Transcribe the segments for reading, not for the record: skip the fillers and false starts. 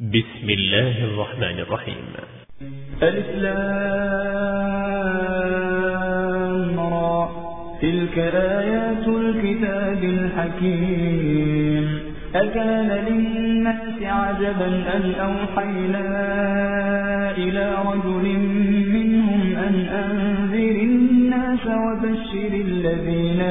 بسم الله الرحمن الرحيم. ألف لام را تلك آيات الكتاب الحكيم. أكان للناس عجبا أن أوحينا إلى رجل منهم أن أنذر الناس وبشر الذين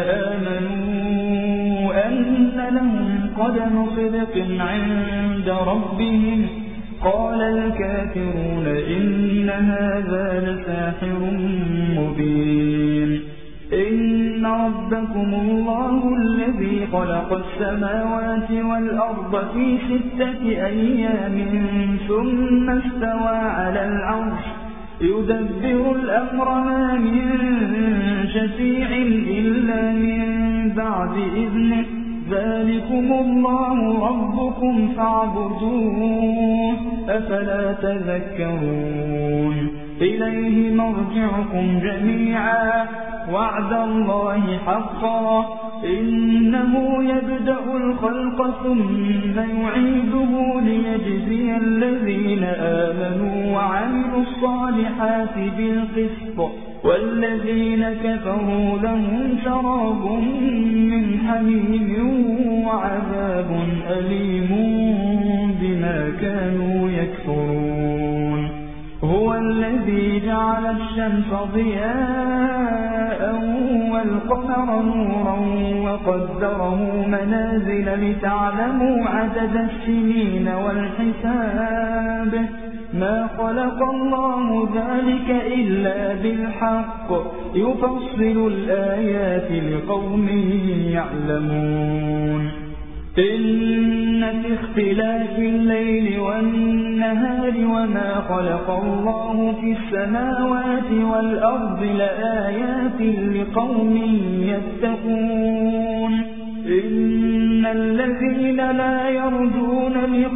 آمنوا أن لهم قدم صدق عند ربهم. قال الكافرون إن هذا لساحر مبين. إن ربكم الله الذي خلق السماوات والأرض في 6 أيام ثم استوى على العرش يدبر الأمر ما من شفيع إلا من بعد إذنه. ذلكم الله ربكم فاعبدوه أفلا تذكرون. إليه مرجعكم جميعا وعد الله حقا إنه يبدأ الخلق ثم يعيده ليجزي الذين آمنوا وعملوا الصالحات بالقسط والذين كفروا لهم شراب من حميم وعذاب أليم بما كانوا يكفرون. هو الذي جعل الشمس ضياء والقمر نورا وقدره منازل لتعلموا عدد السنين والحساب. ما خلق الله ذلك إلا بالحق يفصل الآيات لقوم يعلمون. إن في اختلاف الليل والنهار وما خلق الله في السماوات والأرض لآيات لقوم يتقون. إن الذين لا يرجون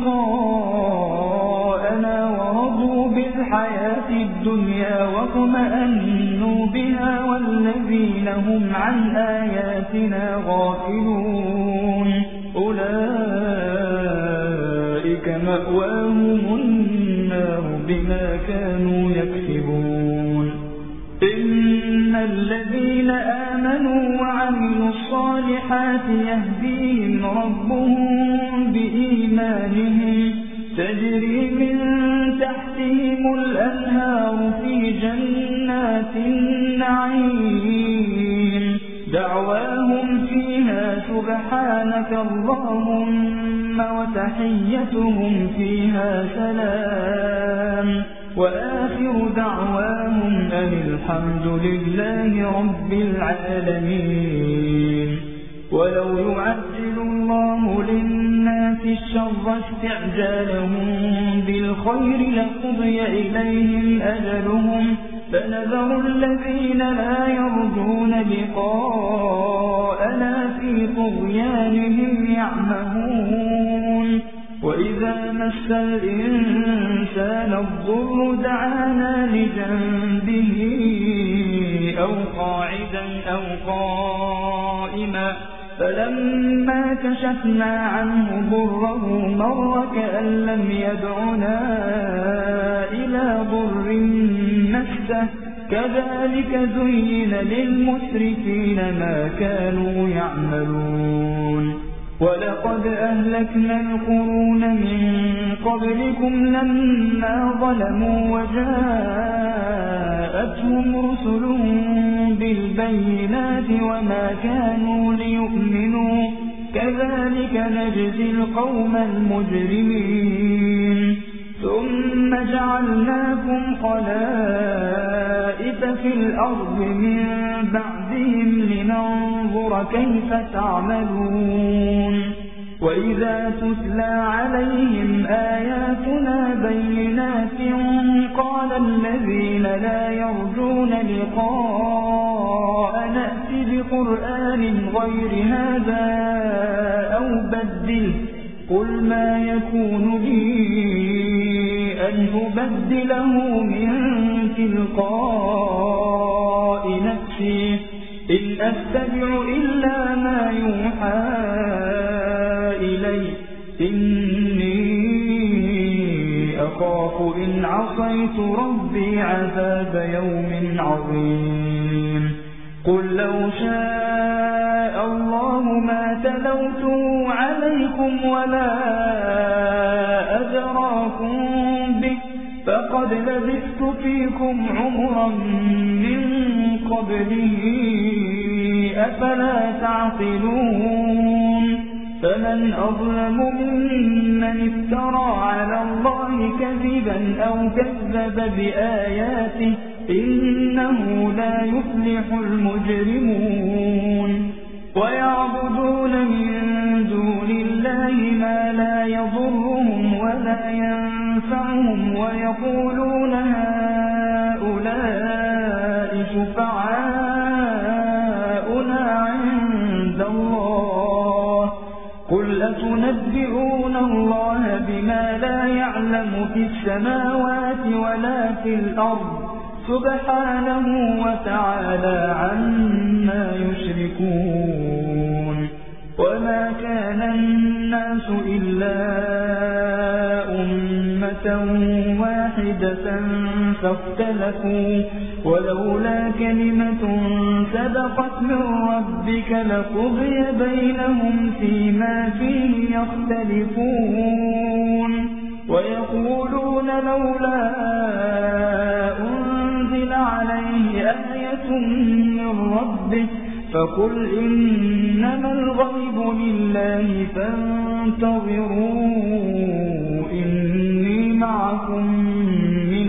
لقاءنا ورضوا بالحياة الدنيا واطمأنوا بها والذين هم عن آياتنا غافلون أولئك مأواهم النار بما كانوا يكسبون. إن الذين آمنوا وعملوا الصالحات يهديهم ربهم بإيمانهم تجري من تحتهم الأنهار في جنات النعيم. دعواهم فيها سبحانك اللهم وتحيتهم فيها سلام وآخر دعواهم أن الحمد لله رب العالمين. ولو يعجل الله للناس الشر استعجالهم بالخير لقضي إليهم أجلهم فنذر الذين لا يرجون لقاءنا في طغيانهم يعمهون. وإذا مس الإنسان الضر دعانا لجنبه أو قاعدا أو قائما فلما كشفنا عنه ضره مر كأن لم يدعنا إلى ضر مسه. كذلك زين للمسرفين ما كانوا يعملون. ولقد أهلكنا القرون من قبلكم لما ظلموا وجاءتهم رسلهم بالبينات وما كانوا ليؤمنوا كذلك نجزي القوم المجرمين. ثم جعلناكم خلائف في الأرض من بعدهم لننظر كيف تعملون. وإذا تتلى عليهم آياتنا بينات قال الذين لا يرجون لقاء نأتي بقرآن غير هذا أو بدله قل ما يكون لي أن أبدله من تلقاء نفسي إن أتبع إلا ما يوحى إلي إني أخاف إن عصيت ربي عذاب يوم عظيم قل لو شاء الله ما تلوته عليكم ولا أدراكم به فقد لبثت فيكم عمرا من قبله أفلا تعقلون فمن أظلم ممن افترى على الله كذبا أو كذب بآياته إنه لا يفلح المجرمون ويعبدون من دون الله ما لا يضرهم ولا ينفعهم ويقولون هؤلاء شفعاؤنا عند الله قل أتنبئون الله بما لا يعلم في السماوات ولا في الأرض سبحانه وتعالى عما يشركون وما كان الناس إلا أمة واحدة فاختلفوا ولولا كلمة سبقت من ربك لقضي بينهم فيما فيه يختلفون ويقولون لولا أنزل عليه آية من ربه فقل إنما الغيب لله فانتظروا إني معكم من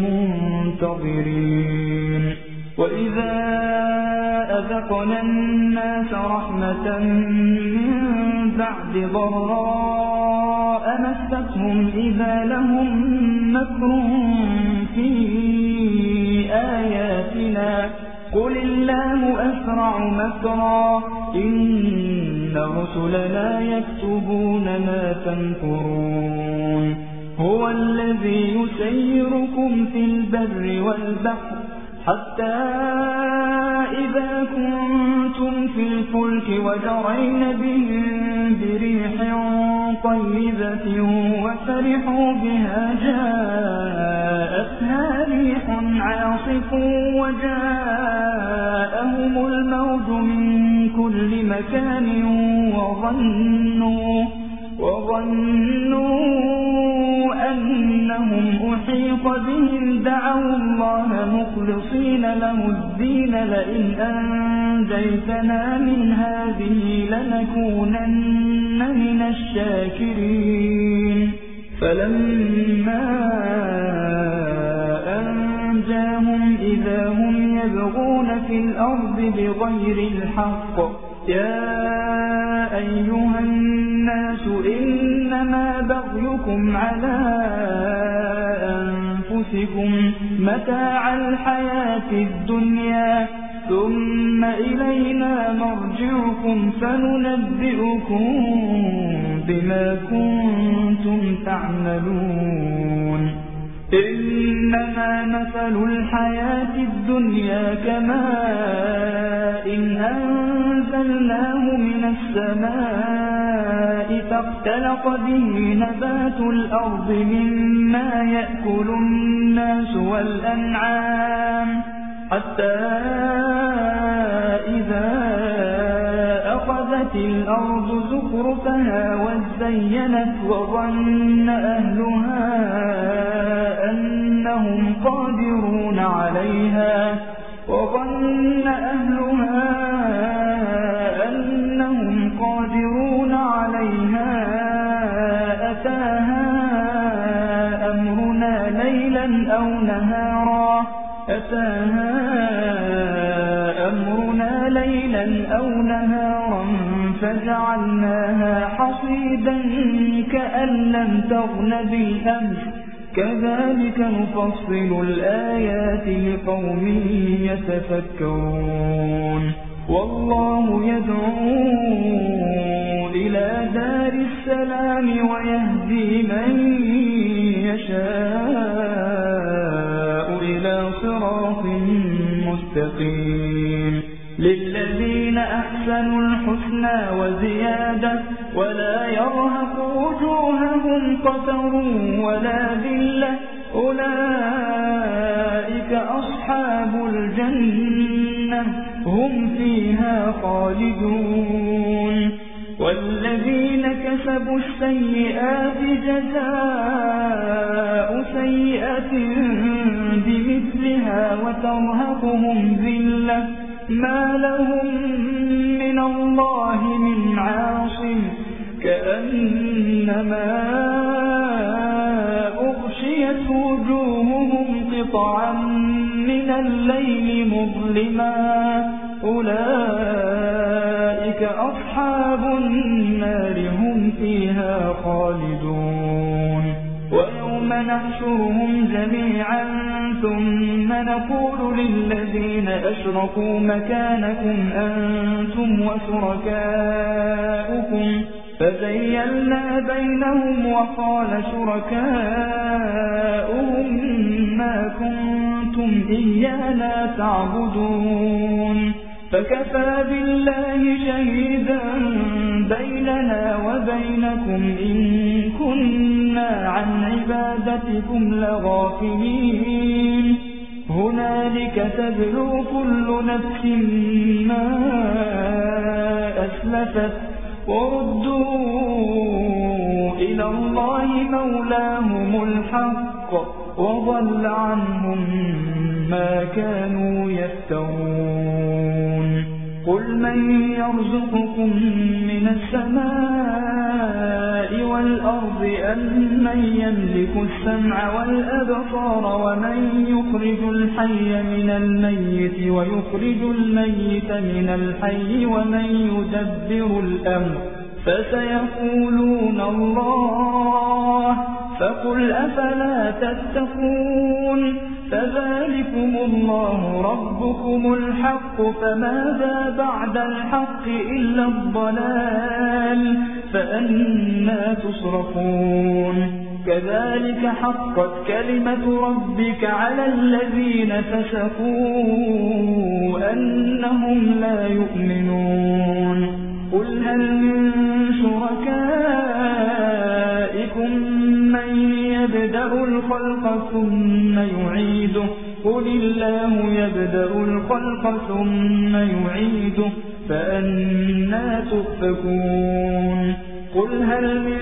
المنتظرين وإذا أذقنا الناس رحمة من بعد ضراء مستهم إذا لهم مكر في آياتنا قل الله أسرع مكرا إن رسلنا يكتبون ما تمكرون هو الذي يسيركم في البر والبحر حتى إذا كنتم في الفلك وجرين بهم بريح طيبة وفرحوا بها جاءتها ريح عاصف وجاءهم الموج من كل مكان وظنوا أنهم أحيط بهم دعوا الله مخلصين له الدين لئن أنجيتنا من هذه لنكونن من الشاكرين فلما أنجاهم إذا هم يبغون في الأرض بغير الحق يا أيها الناس إنما بغيكم على أنفسكم متاع الحياة الدنيا ثم إلينا مرجعكم فننبئكم بما كنتم تعملون إنما مثل الحياة الدنيا كماء أنزلناه من السماء فاختلط به نبات الأرض مما يأكل الناس والأنعام حتى إذا أخذت الأرض زخرفها وزينت وظن أهلها أنهم قادرون عليها أتاها أمرنا ليلا أو نهارا فجعلناها حصيدا كأن لم تغن بالأمس كذلك نفصل الآيات لقوم يتفكرون والله يدعو إلى دار السلام ويهدي من يشاء إلى صراط مستقيم للذين أحسنوا الحسنى وزيادة ولا يرهق وجوههم قتر ولا ذلة أولئك أصحاب الجنة هم فيها خالدون والذين كسبوا السيئات جزاء سيئة بمثلها وترهقهم ذلة ما لهم من الله من عاصم كأنما أغشيت وجوههم قطعا من الليل مظلما أولئك أصحاب النار هم فيها خالدون ويوم نحشرهم جميعا ثم نقول للذين أشركوا مكانكم أنتم وشركاؤكم فزيلنا بينهم وقال شركاؤهم ما كنتم إيانا تعبدون فكفى بالله شهيدا بيننا وبينكم إن كنا عن عبادتكم لغافلين هنالك تبلو كل نفس ما أسلفت وردوا إلى الله مولاهم الحق وضل عنهم ما كانوا يفترون قل من يرزقكم من السماء والأرض أم من يملك السمع والأبصار ومن يخرج الحي من الميت ويخرج الميت من الحي ومن يدبر الأمر فسيقولون الله فقل أفلا تتقون فذلكم الله ربكم الحق فماذا بعد الحق إلا الضلال فأنى تصرفون كذلك حقت كلمة ربك على الذين فسقوا أنهم لا يؤمنون قل هل من شركائكم من يبدأ الخلق ثم يعيده قل الله يبدأ الخلق ثم يعيده فأنى تؤفكون قل هل من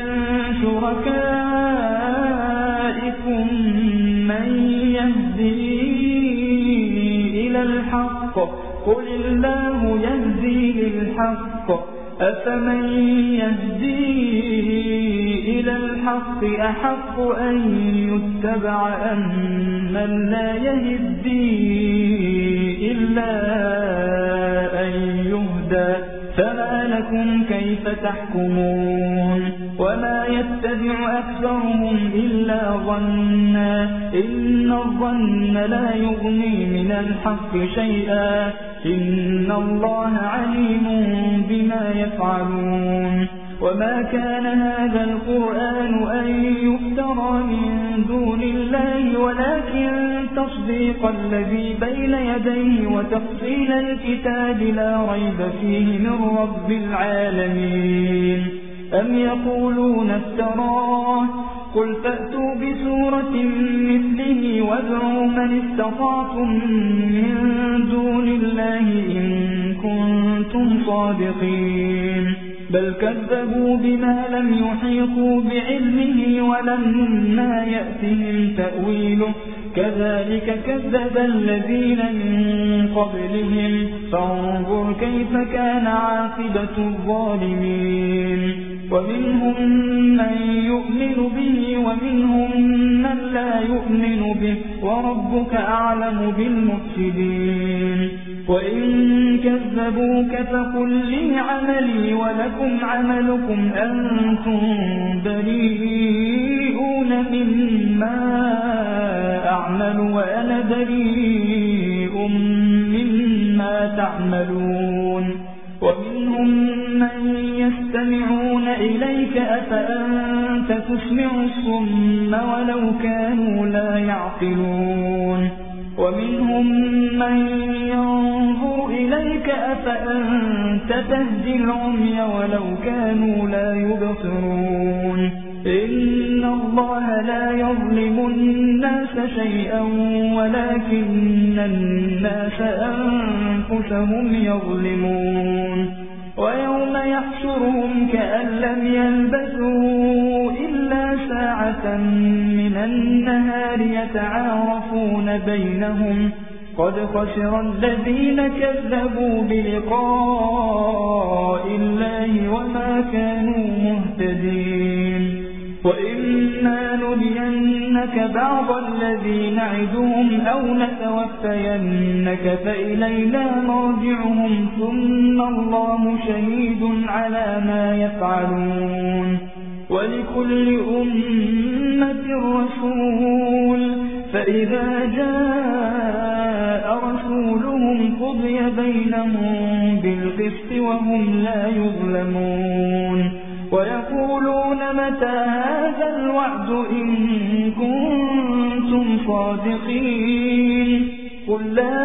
شركائكم من يهدي إلى الحق قل الله يهدي للحق أفمن يهدي إلى الحق أحق أن يتبع أم من لا يهدي إلا أن يهدى فما لكم كيف تحكمون وما يتبع أكثرهم إلا ظنا إن الظن لا يغني من الحق شيئا إن الله عليم بما يفعلون وما كان هذا القرآن أن يفترى من دون الله ولكن تصديق الذي بين يديه وتفصيل الكتاب لا ريب فيه من رب العالمين أم يقولون افتراه قل فأتوا بسورة مثله وادعوا من استطعتم من دون الله إن كنتم صادقين بل كذبوا بما لم يحيطوا بعلمه ولما يأتهم تأويله كذلك كذب الذين من قبلهم فانظر كيف كان عاقبة الظالمين ومنهم من يؤمن به ومنهم من لا يؤمن به وربك أعلم بالمفسدين وإن كذبوك فقل لي عملي ولكم عملكم أنتم بريئون مما أعمل وأنا بريء مما تعملون ومنهم من يستمعون إليك أفأنت تسمع الصم ولو كانوا لا يعقلون ومنهم من ينظر إليك أفأنت تهدي العمي ولو كانوا لا يبصرون إن الله لا يظلم الناس شيئا ولكن الناس أنفسهم يظلمون ويوم يحشرهم كأن لم يلبثوا إلا ساعة من النهار يتعارفون بينهم قد خسر الذين كذبوا بلقاء الله وما كانوا مهتدين وإما نرينك بعض الذي نعدهم أو نتوفينك فإلينا مرجعهم ثم الله شهيد على ما يفعلون ولكل أمة رسول فإذا جاء رسولهم قضي بينهم بالقسط وهم لا يظلمون ويقولون متى هذا الوعد إن كنتم صادقين قل لا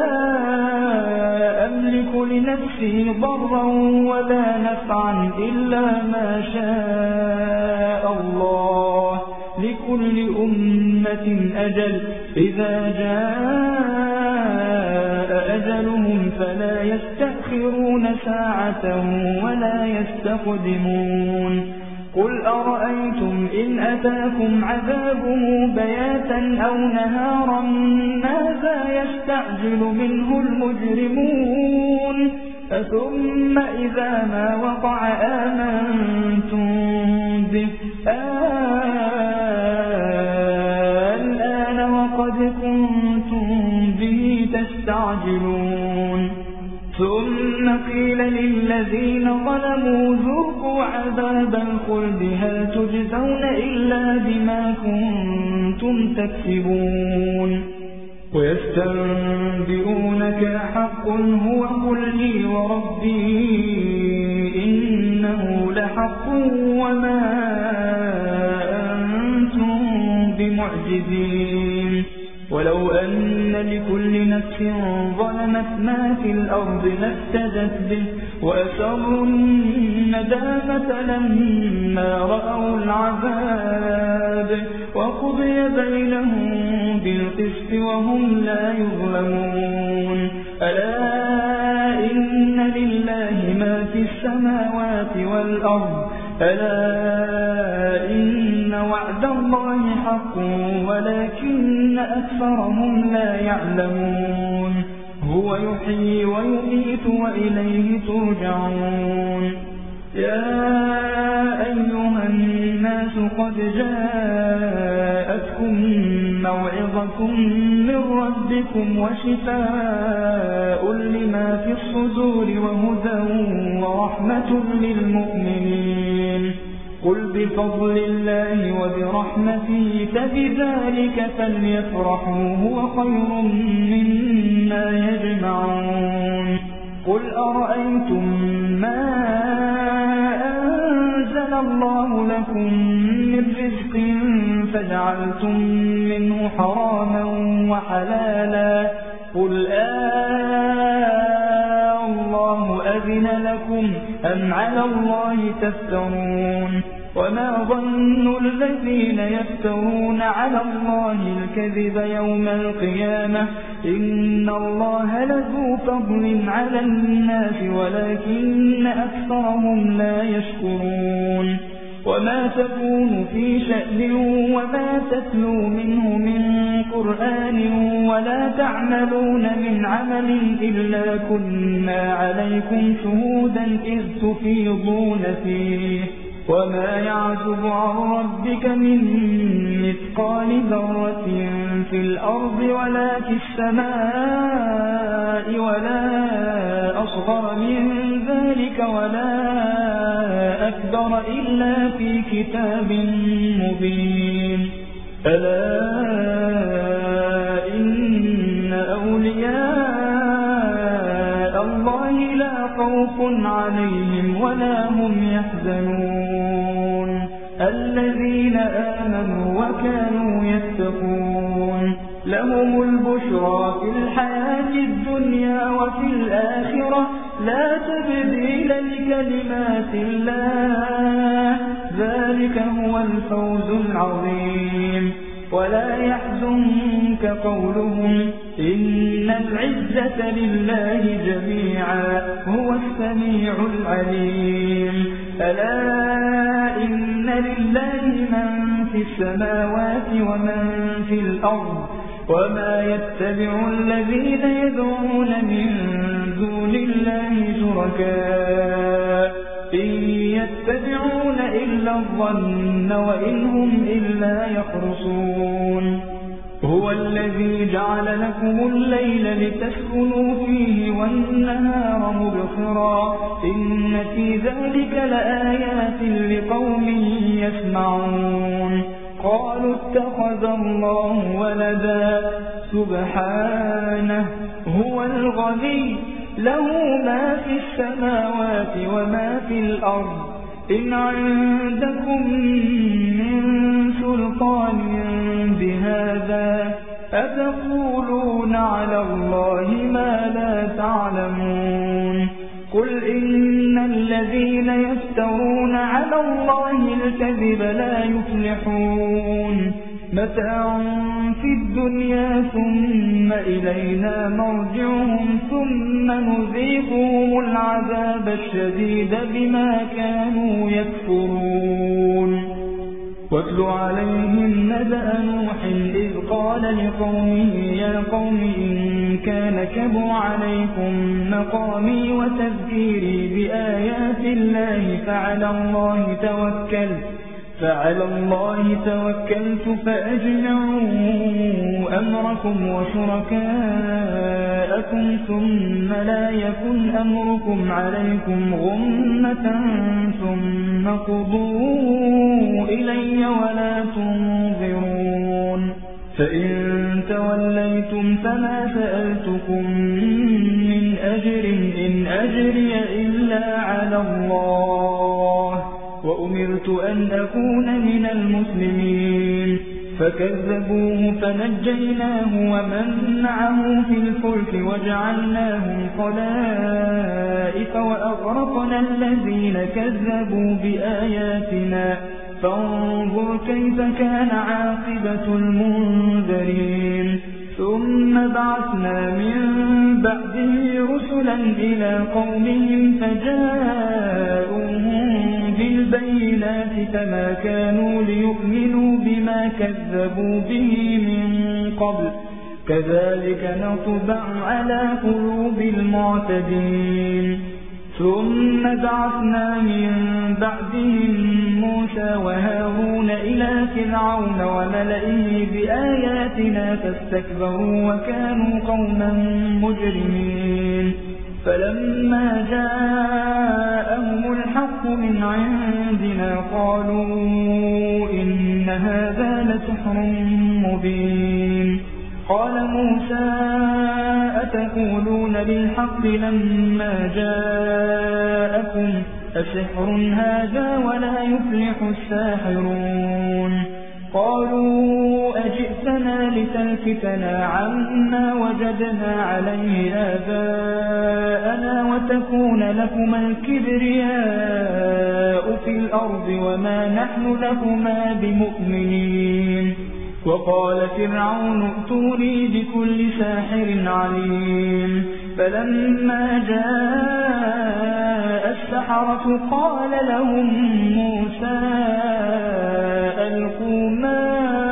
أملك لنفسي ضرا ولا نفعا إلا ما شاء الله لكل أمة أجل إذا جاء أجلهم فلا يستأخرون ساعة ولا يستقدمون قل أرأيتم إن أتاكم عذابه بياتا أو نهارا ماذا يستعجل منه المجرمون ثم إذا ما وقع آمنتم به الآن وقد كنتم به تستعجلون ثم قيل للذين ظلموا ذوقوا عذاب الخلد هل تجزون إلا بما كنتم تكسبون ويستنبئونك حق هو قل لي وربي إنه لحق وما أنتم بمعجزين ولو أن لكل نفس ظلمت ما في الأرض لافتدت به وأسروا الندامة لما رأوا العذاب وقضي بينهم بالقسط وهم لا يظلمون ألا إن لله ما في السماوات والأرض ألا إن وعد الله حق ولكن أكثرهم لا يعلمون هو يحيي ويميت وإليه ترجعون يا أيها الناس قد جاءتكم موعظة من ربكم وشفاء لما في الصدور وهدى ورحمة للمؤمنين قل بفضل الله وبرحمته فبذلك فليفرحوا هو خير مما يجمعون قل أرأيتم ما أنزل الله لكم من رزق فجعلتم منه حراما وحلالا قل الله أذن لكم أم على الله تفترون وما ظن الذين يفترون على الله الكذب يوم القيامة إن الله لذو فضل على الناس ولكن أكثرهم لا يشكرون وما تكون في شأن وما تتلو منه من قرآن ولا تعملون من عمل إلا كنا عليكم شهودا إذ تفيضون فيه وما يعزب عن ربك من مثقال ذرة في الأرض ولا في السماء ولا أصغر من ذلك ولا أكبر إلا في كتاب مبين ألا إن أولياء الله لا خوف عليهم ولا هم يحزنون الذين آمنوا وكانوا يتقون لهم البشرى في الحياة الدنيا وفي الآخرة لا تبديل لكلمات الله ذلك هو الفوز العظيم ولا يحزنك قولهم إن العزة لله جميعا هو السميع العليم ألا إن لله من في السماوات ومن في الأرض وما يتبع الذين يدعون من دون الله شركاء إن يتبعون إلا الظن وإن هم إلا يخرصون هو الذي جعل لكم الليل لتسكنوا فيه والنهار مبصرا إن في ذلك لآيات لقوم يسمعون قالوا اتخذ الله ولدا سبحانه هو الغني له ما في السماوات وما في الأرض إن عندكم من سلطان بهذا أتقولون على الله ما لا تعلمون قل إن الذين يفترون على الله الكذب لا يفلحون متاع في الدنيا ثم إلينا مرجعهم ثم نذيقهم العذاب الشديد بما كانوا يكفرون واتل عليهم نبأ نوح إذ قال لقومه يا قوم إن كان كبر عليكم مقامي وتذكيري بآيات الله فعلى الله توكلت فأجمعوا أمركم وشركاءكم ثم لا يكن أمركم عليكم غمة ثم قضوا إلي ولا تنظرون فإن توليتم فما سألتكم من أجر إن أجري إلا على الله وأمرت أن أكون من المسلمين فكذبوه فنجيناه ومن معه في الفلك وجعلناهم خلائف وأغرقنا الذين كذبوا بآياتنا فانظر كيف كان عاقبة المنذرين ثم بعثنا من بعده رسلا إلى قومهم فجاءوهم بالبينات فما كانوا ليؤمنوا بما كذبوا به من قبل كذلك نطبع على قلوب المعتدين ثم بعثنا من بعدهم موسى وهارون إلى فرعون وملئه بآياتنا فاستكبروا وكانوا قوما مجرمين فلما جاءهم الحق من عندنا قالوا إن هذا لسحر مبين قال موسى أتقولون للحق لما جاءكم أسحر هذا ولا يفلح الساحرون قالوا أجئتنا لتلفتنا عما وجدنا عليه آباءنا وتكون لكما الكبرياء في الأرض وما نحن لكما بمؤمنين وقال فرعون ائتوني بكل ساحر عليم فلما جاء السحرة قال لهم موسى ألقوا ما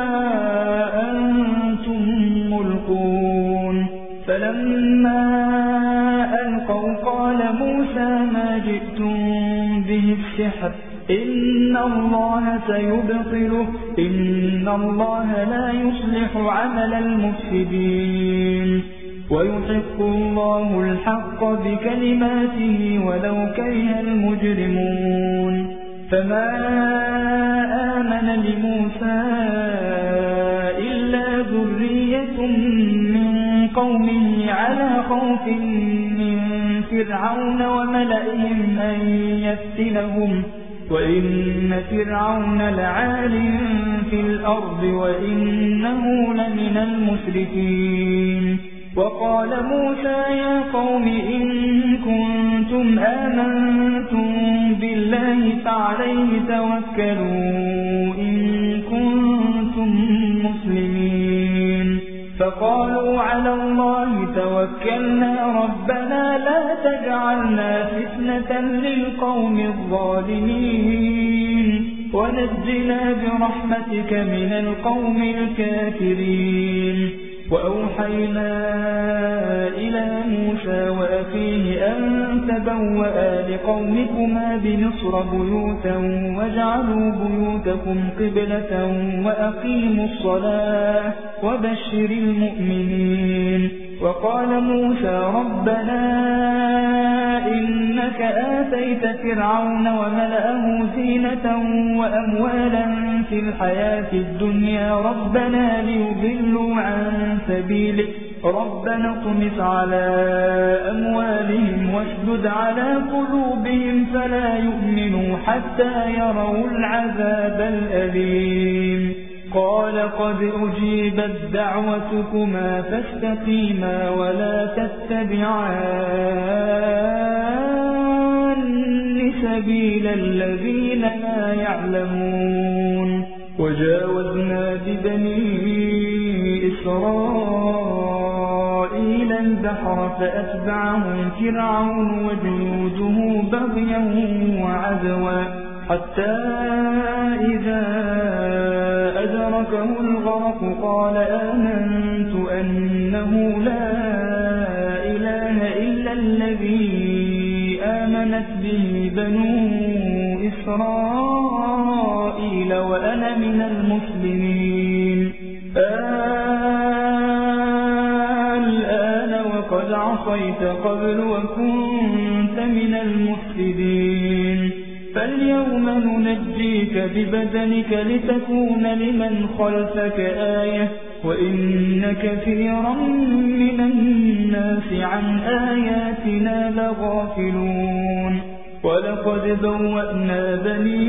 أنتم ملقون فلما ألقوا قال موسى ما جئتم به السحر إن الله سيبطله إن الله لا يصلح عمل المفسدين ويحق الله الحق بكلماته ولو كره المجرمون فما آمن لموسى إلا ذرية من قومه على خوف من فرعون وملئهم أن يفتنهم وإن فرعون لعال في الأرض وإنه لمن المسرفين. وقال موسى يا قوم إن كنتم آمنتم بالله فعليه توكلوا إن كنتم مسلمين. فقالوا على الله توكلنا ربنا لا تجعلنا فتنة للقوم الظالمين ونجنا برحمتك من القوم الكافرين. وأوحينا إلى موسى وأخيه أن تبوأ لقومكما بمصر بيوتا واجعلوا بيوتكم قبلة وأقيموا الصلاة وبشر المؤمنين. وقال موسى ربنا إنك آتيت فرعون وملأه زينة وأموالا في الحياة الدنيا ربنا ليضلوا عن سبيلك ربنا اطمس على أموالهم واشدد على قلوبهم فلا يؤمنوا حتى يروا العذاب الأليم. قال قد أجيبت دعوتكما فاستقيما ولا تتبعان سبيل الذين لا يعلمون. وجاوزنا ببني إسرائيل البحر فأتبعهم فرعون وجنوده بغيا وعدوا حتى إذا أدركه الغرق قال آمنت أنه لا إله إلا الذي آمنت به بنو إسرائيل وأنا من المسلمين. الآن وقد عصيت قبل وكنت من المفسدين. فاليوم ننجيك ببدنك لتكون لمن خلفك آية وإن كثيرا من الناس عن آياتنا لغافلون. ولقد بوأنا بني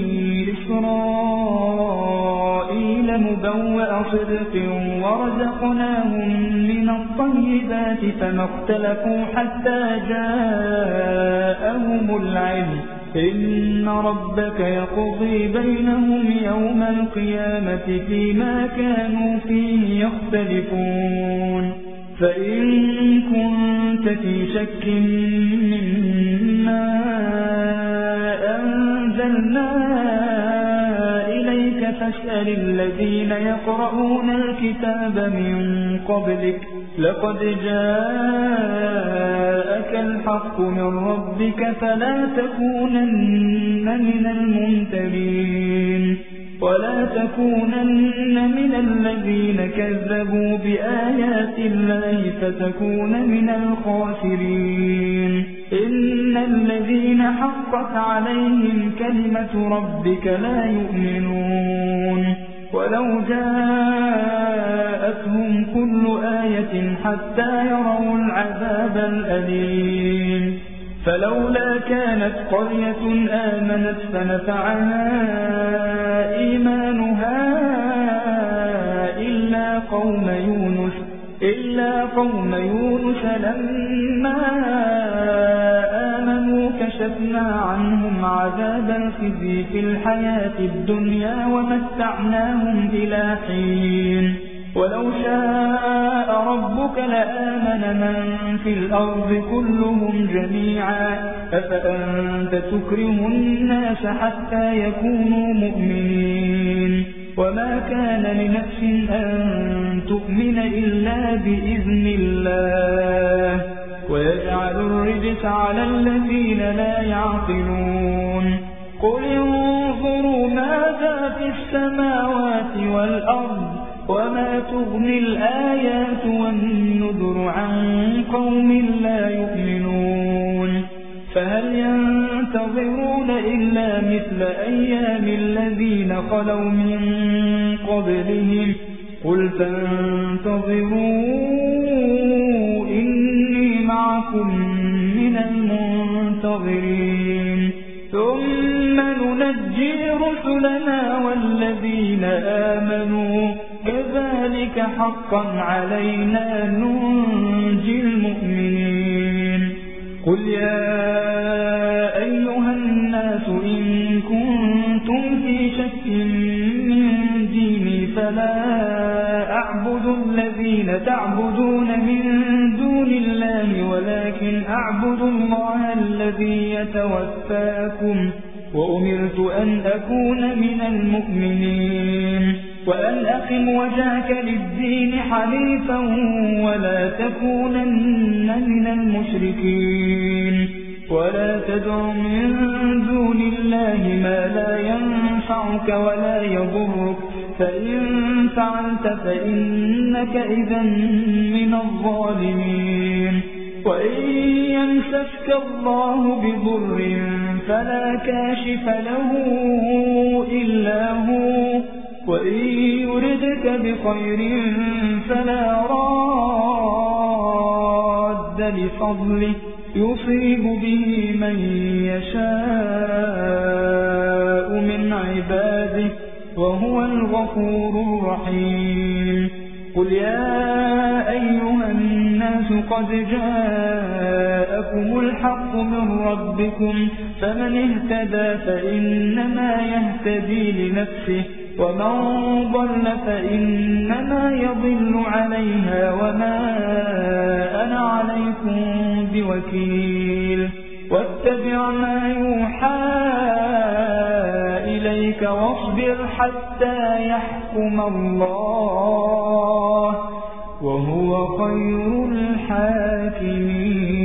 إسرائيل مبوأ صدق ورزقناهم من الطيبات فما اختلفوا حتى جاءهم العلم إن ربك يقضي بينهم يوم القيامة فيما كانوا فيه يختلفون. فإن كنت في شك مما أنزلنا إليك فاسأل الذين يقرؤون الكتاب من قبلك لقد جاءك الحق من ربك فلا تكونن من الممترين ولا تكونن من الذين كذبوا بآيات الله فتكون من الخاسرين. إن الذين حقت عليهم كلمة ربك لا يؤمنون ولو جاءتهم كل آية حتى يروا العذاب الأليم. فلولا كانت قرية آمنت فنفعها إيمانها إلا قوم يونس لما آمنوا كشفنا عنهم عذاب الخزي في الحياة الدنيا ومتعناهم إلى حين. ولو شاء ربك لآمن من في الأرض كلهم جميعا أفأنت تكره الناس حتى يكونوا مؤمنين. وما كان لنفس أن تؤمن إلا بإذن الله ويجعل الرجس على الذين لا يعقلون. قل انظروا ماذا في السماوات والأرض وما تغني الآيات والنذر عن قوم لا يؤمنون. فهل ينتظرون إلا مثل أيام الذين خلوا من قبلهم قل فانتظروا إني معكم من المنتظرين ثم ننجي ننجي رسلنا والذين آمنوا كذلك حقا علينا ننجي المؤمنين قل يا أيها الناس إن كنتم في شك من ديني فلا أعبد الذين تعبدون من دون الله ولكن أعبد الله الذي يتوفاكم وأمرت أن أكون من المؤمنين وأن أقم وجهك للدين حنيفا ولا تكونن من المشركين ولا تدع من دون الله ما لا ينفعك ولا يضرك فإن فعلت فإنك إذا من الظالمين وإن يمسسك الله بضر فلا كاشف له إلا هو وإن يردك بخير فلا راد لفضله يصيب به من يشاء من عباده وهو الغفور الرحيم قل يا أيها الناس قد جاءكم الحق من ربكم فمن اهتدى فإنما يهتدي لنفسه ومن ضل فإنما يضل عليها وما أنا عليكم بوكيل واتبع ما يوحى إليك واصبر حتى يحكم الله وهو خير الحاكمين